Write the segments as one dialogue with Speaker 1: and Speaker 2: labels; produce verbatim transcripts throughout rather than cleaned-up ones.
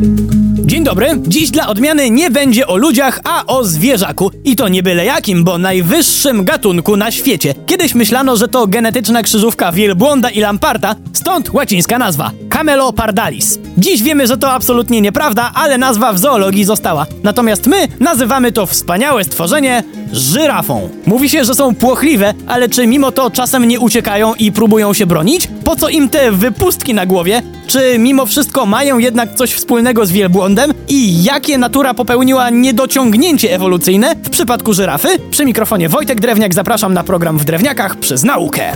Speaker 1: Dzień dobry, dziś dla odmiany nie będzie o ludziach, a o zwierzaku. I to nie byle jakim, bo najwyższym gatunku na świecie. Kiedyś myślano, że to genetyczna krzyżówka wielbłąda i lamparta, stąd łacińska nazwa Camelopardalis. Dziś wiemy, że to absolutnie nieprawda, ale nazwa w zoologii została. Natomiast my nazywamy to wspaniałe stworzenie żyrafą. Mówi się, że są płochliwe, ale czy mimo to czasem nie uciekają i próbują się bronić? Po co im te wypustki na głowie? Czy mimo wszystko mają jednak coś wspólnego z wielbłądem? I jakie natura popełniła niedociągnięcie ewolucyjne w przypadku żyrafy? Przy mikrofonie Wojtek Drewniak, zapraszam na program W Drewniakach przez naukę.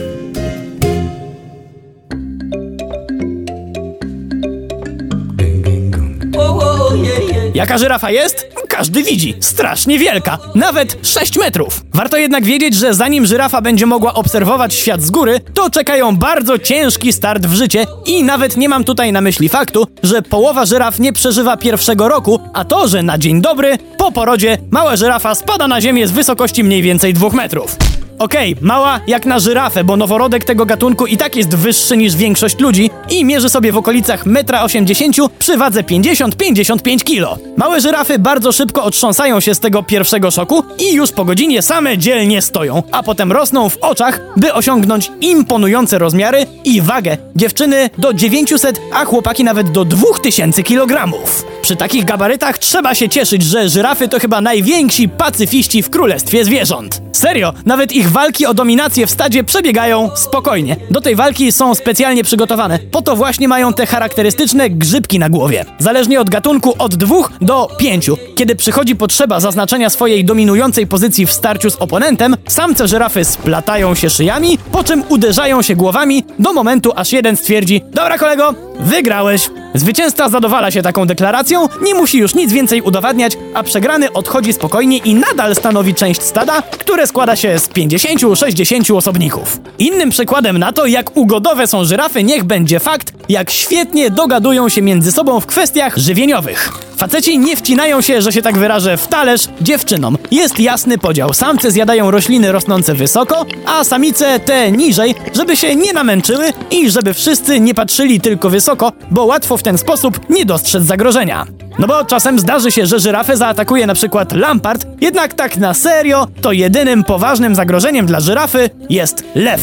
Speaker 1: Jaka żyrafa jest? Każdy widzi. Strasznie wielka. Nawet sześć metrów. Warto jednak wiedzieć, że zanim żyrafa będzie mogła obserwować świat z góry, to czekają bardzo ciężki start w życie i nawet nie mam tutaj na myśli faktu, że połowa żyraf nie przeżywa pierwszego roku, a to, że na dzień dobry, po porodzie, mała żyrafa spada na ziemię z wysokości mniej więcej dwóch metrów. Okej, okay, mała jak na żyrafę, bo noworodek tego gatunku i tak jest wyższy niż większość ludzi i mierzy sobie w okolicach jeden osiemdziesiąt metra przy wadze pięćdziesiąt do pięćdziesięciu pięciu kilo. Małe żyrafy bardzo szybko otrząsają się z tego pierwszego szoku i już po godzinie same dzielnie stoją, a potem rosną w oczach, by osiągnąć imponujące rozmiary i wagę. Dziewczyny do dziewięciuset, a chłopaki nawet do dwóch tysięcy kilogramów. Przy takich gabarytach trzeba się cieszyć, że żyrafy to chyba najwięksi pacyfiści w królestwie zwierząt. Serio, nawet ich walki o dominację w stadzie przebiegają spokojnie. Do tej walki są specjalnie przygotowane. Po to właśnie mają te charakterystyczne grzybki na głowie. Zależnie od gatunku od dwóch do pięciu. Kiedy przychodzi potrzeba zaznaczenia swojej dominującej pozycji w starciu z oponentem, samce żyrafy splatają się szyjami, po czym uderzają się głowami do momentu, aż jeden stwierdzi: dobra kolego, wygrałeś. Zwycięzca zadowala się taką deklaracją, nie musi już nic więcej udowadniać, a przegrany odchodzi spokojnie i nadal stanowi część stada, które składa się z pięćdziesięciu do sześćdziesięciu osobników. Innym przykładem na to, jak ugodowe są żyrafy, niech będzie fakt, jak świetnie dogadują się między sobą w kwestiach żywieniowych. Faceci nie wcinają się, że się tak wyrażę, w talerz dziewczynom. Jest jasny podział. Samce zjadają rośliny rosnące wysoko, a samice te niżej, żeby się nie namęczyły i żeby wszyscy nie patrzyli tylko wysoko, bo łatwo w ten sposób nie dostrzec zagrożenia. No bo czasem zdarzy się, że żyrafę zaatakuje na przykład lampart, jednak tak na serio, to jedynym poważnym zagrożeniem dla żyrafy jest lew.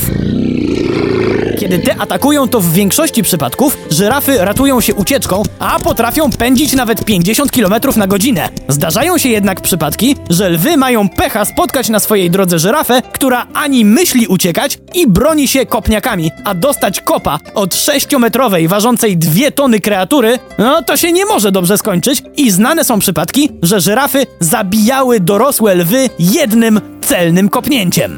Speaker 1: Kiedy te atakują, to w większości przypadków żyrafy ratują się ucieczką, a potrafią pędzić nawet pięćdziesiąt kilometrów na godzinę. Zdarzają się jednak przypadki, że lwy mają pecha spotkać na swojej drodze żyrafę, która ani myśli uciekać i broni się kopniakami, a dostać kopa od sześciometrowej, ważącej dwie tony kreatury, no to się nie może dobrze skończyć i znane są przypadki, że żyrafy zabijały dorosłe lwy jednym celnym kopnięciem.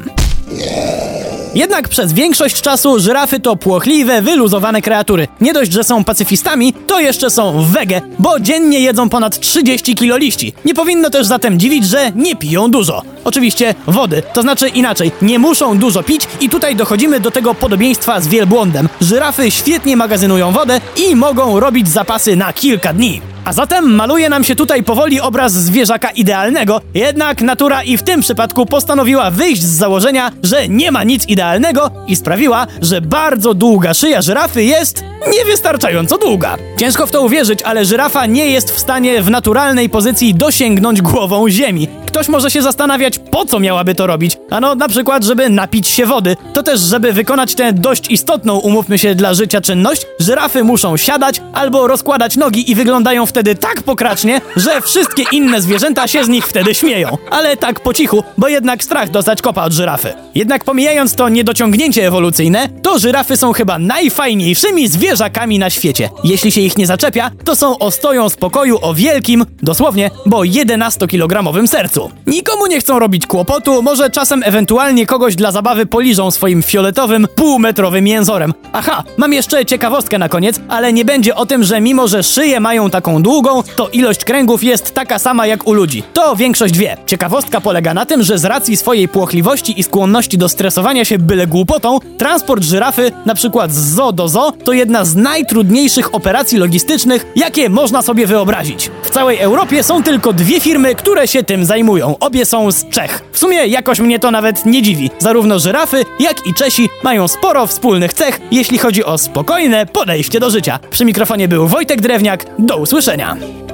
Speaker 1: Jednak przez większość czasu żyrafy to płochliwe, wyluzowane kreatury. Nie dość, że są pacyfistami, to jeszcze są wege, bo dziennie jedzą ponad trzydzieści kilo liści. Nie powinno też zatem dziwić, że nie piją dużo. Oczywiście wody, to znaczy inaczej, nie muszą dużo pić i tutaj dochodzimy do tego podobieństwa z wielbłądem. Żyrafy świetnie magazynują wodę i mogą robić zapasy na kilka dni. A zatem maluje nam się tutaj powoli obraz zwierzaka idealnego, jednak natura i w tym przypadku postanowiła wyjść z założenia, że nie ma nic idealnego i sprawiła, że bardzo długa szyja żyrafy jest niewystarczająco długa. Ciężko w to uwierzyć, ale żyrafa nie jest w stanie w naturalnej pozycji dosięgnąć głową ziemi. Ktoś może się zastanawiać, po co miałaby to robić. Ano na przykład, żeby napić się wody. To też, żeby wykonać tę dość istotną, umówmy się, dla życia czynność, żyrafy muszą siadać albo rozkładać nogi i wyglądają wtedy tak pokracznie, że wszystkie inne zwierzęta się z nich wtedy śmieją. Ale tak po cichu, bo jednak strach dostać kopa od żyrafy. Jednak pomijając to niedociągnięcie ewolucyjne, to żyrafy są chyba najfajniejszymi zwierzakami na świecie. Jeśli się ich nie zaczepia, to są ostoją spokoju o wielkim, dosłownie, bo jedenastokilogramowym sercu. Nikomu nie chcą robić kłopotu, może czasem ewentualnie kogoś dla zabawy poliżą swoim fioletowym, półmetrowym jęzorem. Aha, mam jeszcze ciekawostkę na koniec, ale nie będzie o tym, że mimo, że szyje mają taką długą, to ilość kręgów jest taka sama jak u ludzi. To większość wie. Ciekawostka polega na tym, że z racji swojej płochliwości i skłonności do stresowania się byle głupotą, transport żyrafy, na przykład z zoo do zoo, to jedna z najtrudniejszych operacji logistycznych, jakie można sobie wyobrazić. W całej Europie są tylko dwie firmy, które się tym zajmują. rymują, obie są z Czech. W sumie jakoś mnie to nawet nie dziwi. Zarówno żyrafy, jak i Czesi mają sporo wspólnych cech, jeśli chodzi o spokojne podejście do życia. Przy mikrofonie był Wojtek Drewniak. Do usłyszenia.